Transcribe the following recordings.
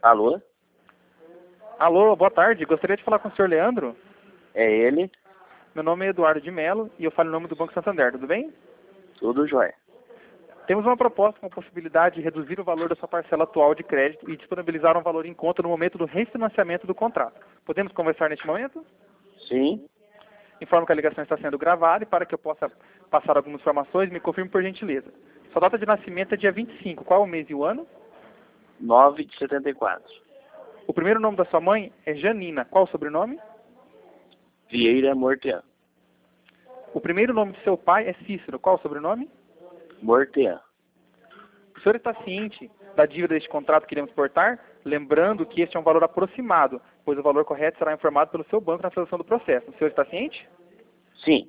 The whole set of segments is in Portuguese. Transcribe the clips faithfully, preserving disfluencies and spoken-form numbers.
Alô? Alô, boa tarde. Gostaria de falar com o senhor Leandro. É ele? Meu nome é Eduardo de Mello e eu falo em nome do Banco Santander, tudo bem? Tudo jóia. Temos uma proposta com a possibilidade de reduzir o valor da sua parcela atual de crédito e disponibilizar um valor em conta no momento do refinanciamento do contrato. Podemos conversar neste momento? Sim? Informo que a ligação está sendo gravada e para que eu possa passar algumas informações, me confirme por gentileza. Sua data de nascimento é dia vinte e cinco. Qual é o mês e o ano? nove de setenta e quatro. O primeiro nome da sua mãe é Janina. Qual o sobrenome? Vieira Mortean. O primeiro nome de seu pai é Cícero. Qual o sobrenome? Mortean. O senhor está ciente da dívida deste contrato que iremos portar? Lembrando que este é um valor aproximado, pois o valor correto será informado pelo seu banco na solução do processo. O senhor está ciente? Sim.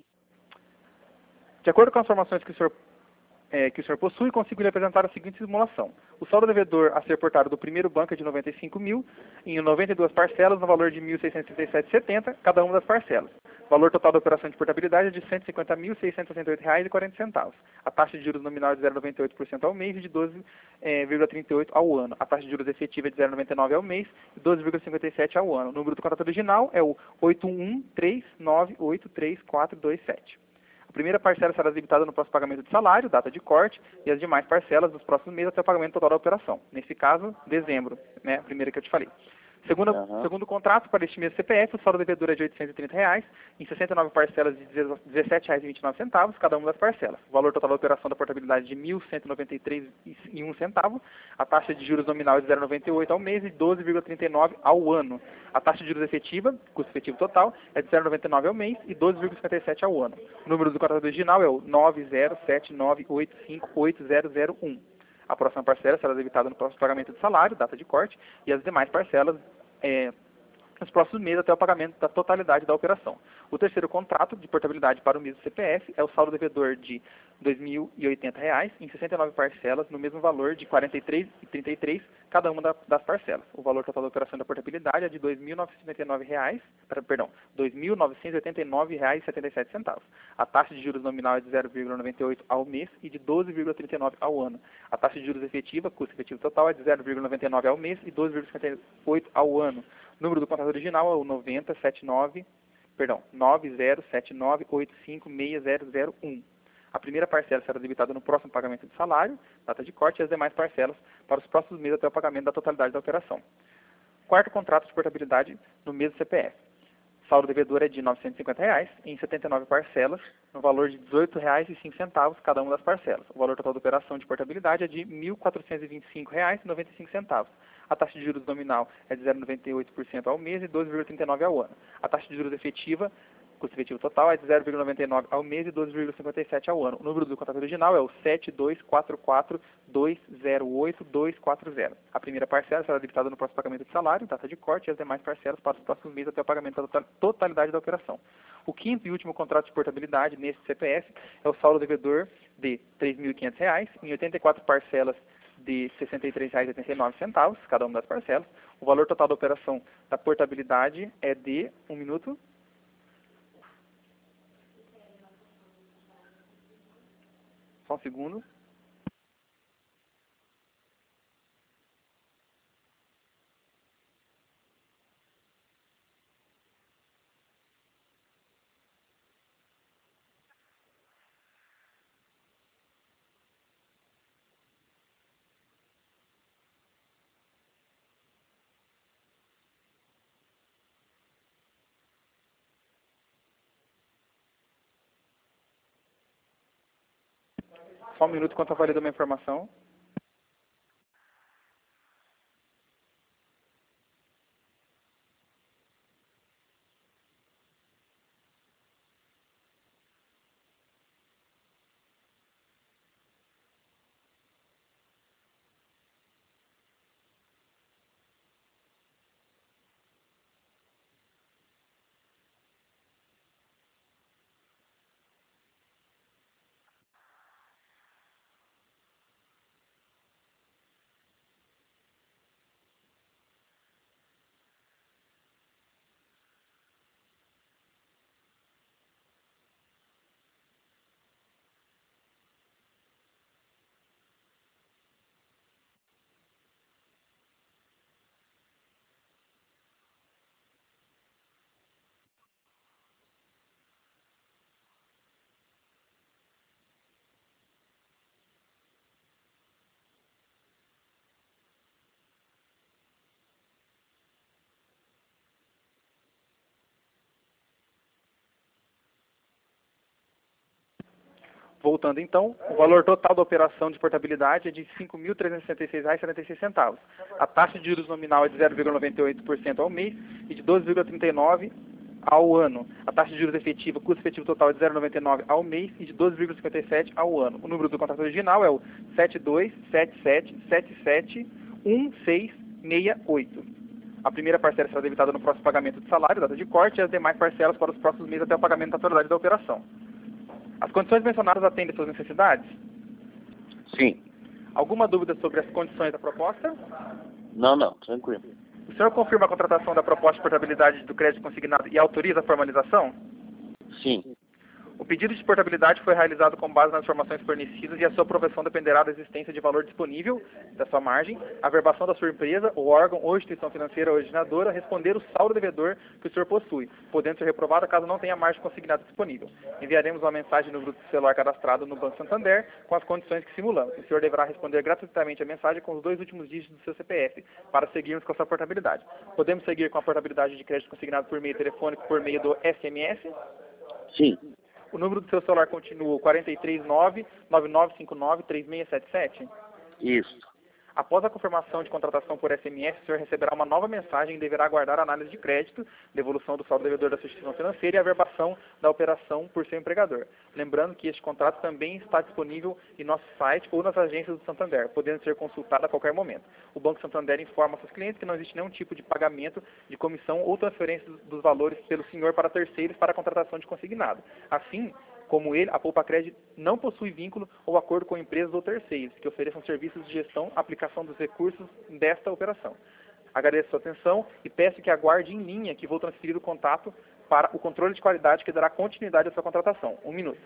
De acordo com as informações que o senhor, é, que o senhor possui, consigo lhe apresentar a seguinte simulação. O saldo devedor a ser portado do primeiro banco é de noventa e cinco mil, em noventa e duas parcelas, no valor de mil seiscentos e trinta e sete reais e setenta centavos, cada uma das parcelas. O valor total da operação de portabilidade é de cento e cinquenta mil, seiscentos e sessenta e oito reais e quarenta centavos. A taxa de juros nominal é de zero vírgula noventa e oito por cento ao mês e de doze vírgula trinta e oito por cento ao ano. A taxa de juros efetiva é de zero vírgula noventa e nove por cento ao mês e doze vírgula cinquenta e sete por cento ao ano. O número do contrato original é o oito um três nove oito três quatro dois sete. A primeira parcela será debitada no próximo pagamento de salário, data de corte, e as demais parcelas dos próximos meses até o pagamento total da operação. Nesse caso, dezembro, né, a primeira que eu te falei. Segunda, Uhum. Segundo contrato, para este mês C P F, o saldo devedor é de oitocentos e trinta reais, em sessenta e nove parcelas de dezessete reais e vinte e nove centavos, cada uma das parcelas. O valor total da operação da portabilidade é de mil cento e noventa e três reais e um centavo. A taxa de juros nominal é de zero vírgula noventa e oito por cento ao mês e doze vírgula trinta e nove por cento ao ano. A taxa de juros efetiva, custo efetivo total, é de zero vírgula noventa e nove por cento ao mês e doze vírgula cinquenta e sete por cento ao ano. O número do contrato original é o nove zero sete nove oito cinco oito zero zero um. A próxima parcela será debitada no próximo pagamento de salário, data de corte, e as demais parcelas é, nos próximos meses até o pagamento da totalidade da operação. O terceiro contrato de portabilidade para o mesmo C P F é o saldo devedor de dois mil e oitenta reais em sessenta e nove parcelas no mesmo valor de quarenta e três reais e trinta e três centavos cada uma da, das parcelas. O valor total da operação da portabilidade é de dois mil novecentos e noventa e nove reais, perdão, dois mil novecentos e oitenta e nove reais e setenta e sete centavos. A taxa de juros nominal é de zero vírgula noventa e oito por cento ao mês e de doze vírgula trinta e nove por cento ao ano. A taxa de juros efetiva, custo efetivo total, é de zero vírgula noventa e nove por cento ao mês e doze vírgula cinquenta e oito por cento ao ano. O número do contrato original é o noventa setenta e nove, perdão, nove zero sete nove oito cinco seis zero zero um. A primeira parcela será debitada no próximo pagamento de salário, data de corte, e as demais parcelas para os próximos meses até o pagamento da totalidade da operação. Quarto contrato de portabilidade no mesmo C P F. O saldo devedor é de novecentos e cinquenta reais em setenta e nove parcelas, no valor de dezoito reais e cinco centavos cada uma das parcelas. O valor total da operação de portabilidade é de mil quatrocentos e vinte e cinco reais e noventa e cinco centavos. A taxa de juros nominal é de zero vírgula noventa e oito por cento ao mês e doze vírgula trinta e nove por cento ao ano. A taxa de juros efetiva, custo efetivo total, é de zero vírgula noventa e nove por cento ao mês e doze vírgula cinquenta e sete por cento ao ano. O número do contrato original é o sete dois quatro quatro dois zero oito dois quatro zero. A primeira parcela será debitada no próximo pagamento de salário, data de corte, e as demais parcelas para os próximos meses até o pagamento da totalidade da operação. O quinto e último contrato de portabilidade nesse C P F é o saldo devedor de três mil e quinhentos reais em oitenta e quatro parcelas de sessenta e três reais e oitenta e nove centavos, cada uma das parcelas. O valor total da operação da portabilidade é de, um minuto, só um segundo. Só um minuto enquanto eu valido uma informação. Voltando então, o valor total da operação de portabilidade é de cinco mil trezentos e sessenta e seis reais e setenta e seis centavos. A taxa de juros nominal é de zero vírgula noventa e oito por cento ao mês e de doze vírgula trinta e nove por cento ao ano. A taxa de juros efetiva, custo efetivo total é de zero vírgula noventa e nove por cento ao mês e de doze vírgula cinquenta e sete por cento ao ano. O número do contrato original é o sete dois sete sete sete sete um seis seis oito. A primeira parcela será debitada no próximo pagamento de salário, data de corte, e as demais parcelas para os próximos meses até o pagamento da totalidade da operação. As condições mencionadas atendem às suas necessidades? Sim. Alguma dúvida sobre as condições da proposta? Não, não, tranquilo. O senhor confirma a contratação da proposta de portabilidade do crédito consignado e autoriza a formalização? Sim. O pedido de portabilidade foi realizado com base nas informações fornecidas e a sua aprovação dependerá da existência de valor disponível da sua margem, a verbação da sua empresa, o órgão ou instituição financeira originadora responder o saldo devedor que o senhor possui, podendo ser reprovado caso não tenha margem consignada disponível. Enviaremos uma mensagem no grupo de celular cadastrado no Banco Santander com as condições que simulamos. O senhor deverá responder gratuitamente a mensagem com os dois últimos dígitos do seu C P F para seguirmos com a sua portabilidade. Podemos seguir com a portabilidade de crédito consignado por meio telefônico por meio do S M S? Sim. O número do seu celular continua o quatro três nove, nove nove cinco nove, três seis sete sete? Isso. Após a confirmação de contratação por S M S, o senhor receberá uma nova mensagem e deverá aguardar a análise de crédito, devolução do saldo devedor da sua instituição financeira e a verbação da operação por seu empregador. Lembrando que este contrato também está disponível em nosso site ou nas agências do Santander, podendo ser consultado a qualquer momento. O Banco Santander informa seus clientes que não existe nenhum tipo de pagamento de comissão ou transferência dos valores pelo senhor para terceiros para a contratação de consignado. Assim, como ele, a Poupa Crédito não possui vínculo ou acordo com empresas ou terceiros que ofereçam serviços de gestão, aplicação dos recursos desta operação. Agradeço a sua atenção e peço que aguarde em linha que vou transferir o contato para o controle de qualidade que dará continuidade à sua contratação. Um minuto.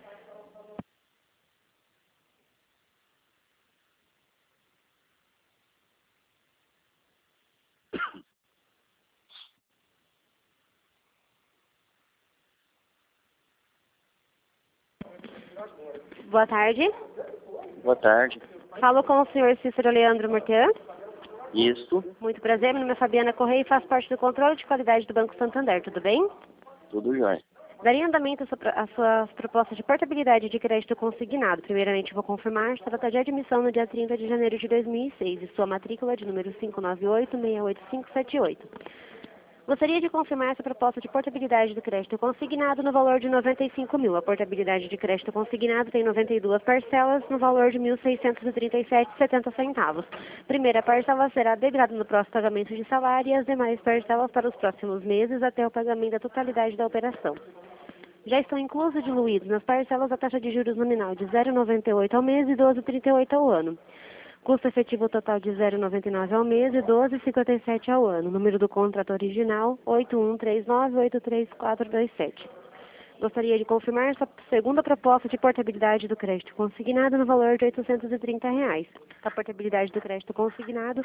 Boa tarde. Boa tarde. Falo com o senhor Cícero Leandro Mortean. Isso. Muito prazer, meu nome é Fabiana Correia e faço parte do controle de qualidade do Banco Santander, tudo bem? Tudo jóia. Daria andamento às suas propostas de portabilidade de crédito consignado. Primeiramente, vou confirmar sua data de admissão no dia trinta de janeiro de dois mil e seis e sua matrícula de número cinco nove oito, seis oito cinco sete oito. Gostaria de confirmar essa proposta de portabilidade do crédito consignado no valor de noventa e cinco mil. A portabilidade de crédito consignado tem noventa e duas parcelas no valor de mil seiscentos e trinta e sete reais e setenta centavos. Primeira parcela será debitada no próximo pagamento de salário e as demais parcelas para os próximos meses até o pagamento da totalidade da operação. Já estão inclusos e diluídos nas parcelas a taxa de juros nominal de zero vírgula noventa e oito ao mês e doze vírgula trinta e oito ao ano. Custo efetivo total de zero vírgula noventa e nove ao mês e doze vírgula cinquenta e sete ao ano. Número do contrato original oito um três nove oito três quatro dois sete. Gostaria de confirmar essa segunda proposta de portabilidade do crédito consignado no valor de oitocentos e trinta reais. A portabilidade do crédito consignado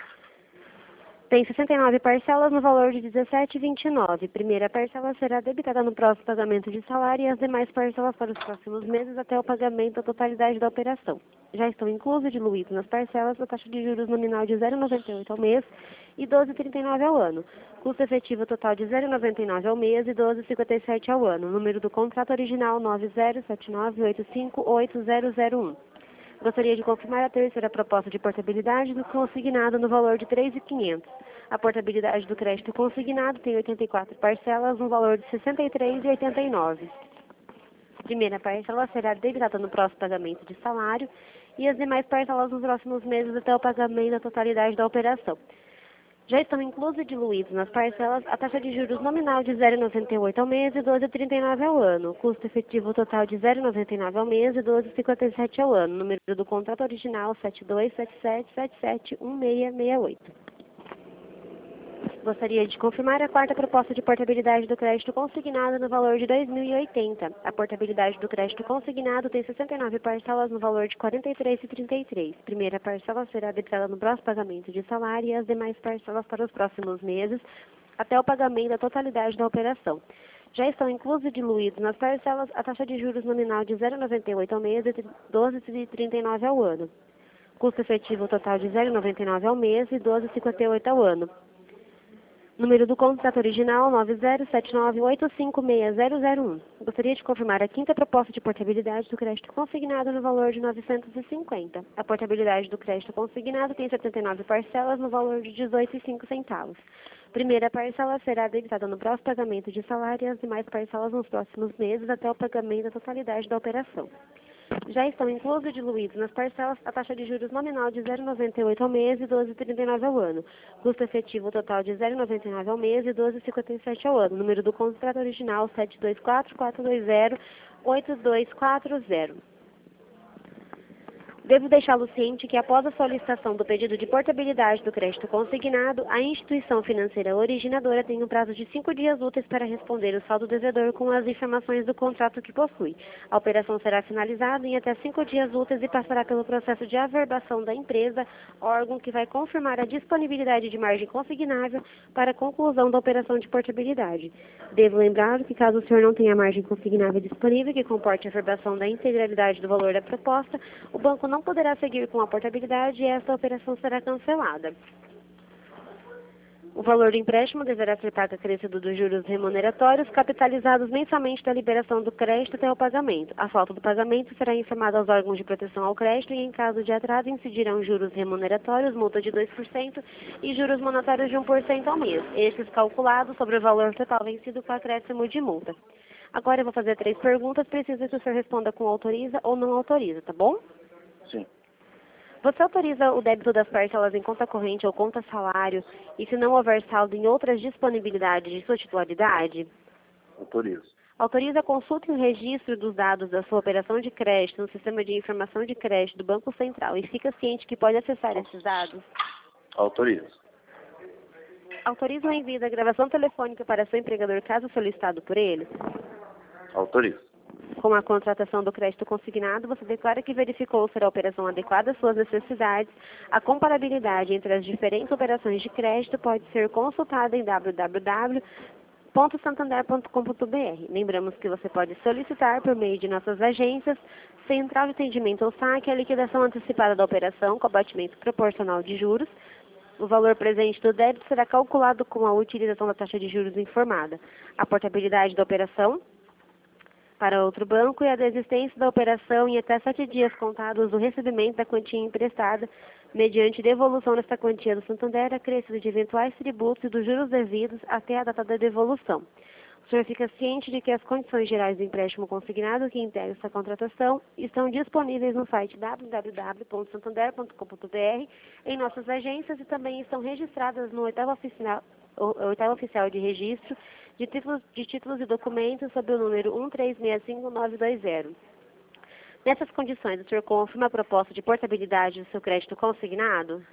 tem sessenta e nove parcelas no valor de dezessete reais e vinte e nove. Primeira parcela será debitada no próximo pagamento de salário e as demais parcelas para os próximos meses até o pagamento da totalidade da operação. Já estão inclusos e diluídos nas parcelas a taxa de juros nominal de zero vírgula noventa e oito ao mês e doze vírgula trinta e nove ao ano. Custo efetivo total de zero vírgula noventa e nove ao mês e doze vírgula cinquenta e sete ao ano. Número do contrato original nove zero sete nove oito cinco oito zero zero um. Gostaria de confirmar a terceira proposta de portabilidade do consignado no valor de três mil e quinhentos. A portabilidade do crédito consignado tem oitenta e quatro parcelas no valor de sessenta e três reais e oitenta e nove centavos. Primeira parcela será debitada no próximo pagamento de salário e as demais parcelas nos próximos meses até o pagamento da totalidade da operação. Já estão inclusos e diluídos nas parcelas a taxa de juros nominal de zero vírgula noventa e oito ao mês e doze vírgula trinta e nove ao ano. Custo efetivo total de zero vírgula noventa e nove ao mês e doze vírgula cinquenta e sete ao ano. Número do contrato original sete dois sete sete sete sete um seis seis oito. Gostaria de confirmar a quarta proposta de portabilidade do crédito consignado no valor de dois mil e oitenta. A portabilidade do crédito consignado tem sessenta e nove parcelas no valor de quarenta e três reais e trinta e três centavos. Primeira parcela será debitada no próximo pagamento de salário e as demais parcelas para os próximos meses até o pagamento da totalidade da operação. Já estão inclusos e diluídos nas parcelas a taxa de juros nominal de zero vírgula noventa e oito ao mês e doze vírgula trinta e nove ao ano. Custo efetivo total de zero vírgula noventa e nove ao mês e doze vírgula cinquenta e oito ao ano. Número do contrato original nove zero sete nove oito cinco seis zero zero um. Gostaria de confirmar a quinta proposta de portabilidade do crédito consignado no valor de novecentos e cinquenta. A portabilidade do crédito consignado tem setenta e nove parcelas no valor de dezoito reais e cinco centavos. Primeira parcela será debitada no próximo pagamento de salário e as demais parcelas nos próximos meses até o pagamento da totalidade da operação. Já estão inclusos e diluídos nas parcelas a taxa de juros nominal de zero vírgula noventa e oito ao mês e doze vírgula trinta e nove ao ano. Custo efetivo total de zero vírgula noventa e nove ao mês e doze vírgula cinquenta e sete ao ano. Número do contrato original sete dois quatro quatro dois zero oito dois quatro zero. Devo deixá-lo ciente que, após a solicitação do pedido de portabilidade do crédito consignado, a instituição financeira originadora tem um prazo de cinco dias úteis para responder o saldo devedor com as informações do contrato que possui. A operação será finalizada em até cinco dias úteis e passará pelo processo de averbação da empresa, órgão que vai confirmar a disponibilidade de margem consignável para a conclusão da operação de portabilidade. Devo lembrar que, caso o senhor não tenha margem consignável disponível que comporte a averbação da integralidade do valor da proposta, o banco não poderá seguir com a portabilidade e esta operação será cancelada. O valor do empréstimo deverá ser pago acrescido dos juros remuneratórios capitalizados mensalmente da liberação do crédito até o pagamento. A falta do pagamento será informada aos órgãos de proteção ao crédito e, em caso de atraso, incidirão juros remuneratórios, multa de dois por cento e juros monetários de um por cento ao mês, estes calculados sobre o valor total vencido com acréscimo de multa. Agora eu vou fazer três perguntas, preciso que o senhor responda com autoriza ou não autoriza, tá bom? Sim. Você autoriza o débito das parcelas em conta corrente ou conta salário e, se não houver saldo, em outras disponibilidades de sua titularidade? Autorizo. Autoriza a consulta e o registro dos dados da sua operação de crédito no sistema de informação de crédito do Banco Central e fica ciente que pode acessar esses dados? Autorizo. Autoriza o envio da gravação telefônica para seu empregador caso solicitado por ele? Autorizo. Com a contratação do crédito consignado, você declara que verificou ser a operação adequada às suas necessidades. A comparabilidade entre as diferentes operações de crédito pode ser consultada em w w w ponto santander ponto com ponto b r. Lembramos que você pode solicitar, por meio de nossas agências, Central de Atendimento ao Saque, a liquidação antecipada da operação com abatimento proporcional de juros. O valor presente do débito será calculado com a utilização da taxa de juros informada. A portabilidade da operação para outro banco e a desistência da operação em até sete dias contados do recebimento da quantia emprestada, mediante devolução desta quantia do Santander, acrescido de eventuais tributos e dos juros devidos até a data da devolução. O senhor fica ciente de que as condições gerais do empréstimo consignado que integram essa contratação estão disponíveis no site w w w ponto santander ponto com ponto b r, em nossas agências e também estão registradas no oitavo oficial, oitavo oficial de registro de títulos, de títulos e documentos sob o número um três seis cinco nove dois zero. Nessas condições, o senhor confirma a proposta de portabilidade do seu crédito consignado?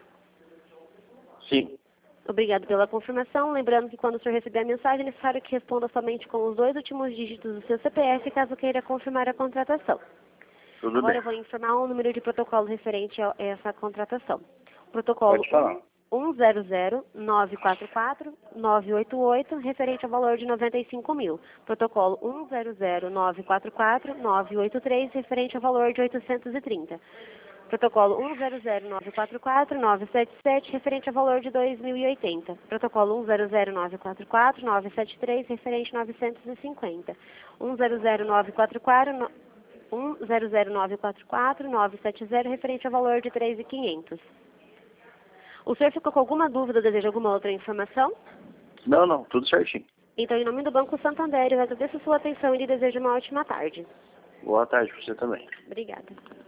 Sim. Obrigado pela confirmação. Lembrando que quando o senhor receber a mensagem, é necessário que responda somente com os dois últimos dígitos do seu C P F, caso queira confirmar a contratação. Tudo Agora bem. eu vou informar o número de protocolo referente a essa contratação. Protocolo Pode falar. um zero zero nove quatro quatro nove oito oito, referente ao valor de noventa e cinco mil. Protocolo um zero zero nove quatro quatro nove oito três, referente ao valor de oitocentos e trinta. Protocolo um zero zero nove quatro quatro nove sete sete, referente ao valor de dois mil e oitenta. Protocolo um zero zero nove quatro quatro nove sete três, referente a novecentos e cinquenta. um zero zero nove quatro quatro um zero zero nove quatro quatro nove sete zero, referente ao valor de três mil e quinhentos. O senhor ficou com alguma dúvida ou deseja alguma outra informação? Não, não, tudo certinho. Então, em nome do Banco Santander, eu agradeço a sua atenção e lhe desejo uma ótima tarde. Boa tarde para você também. Obrigada.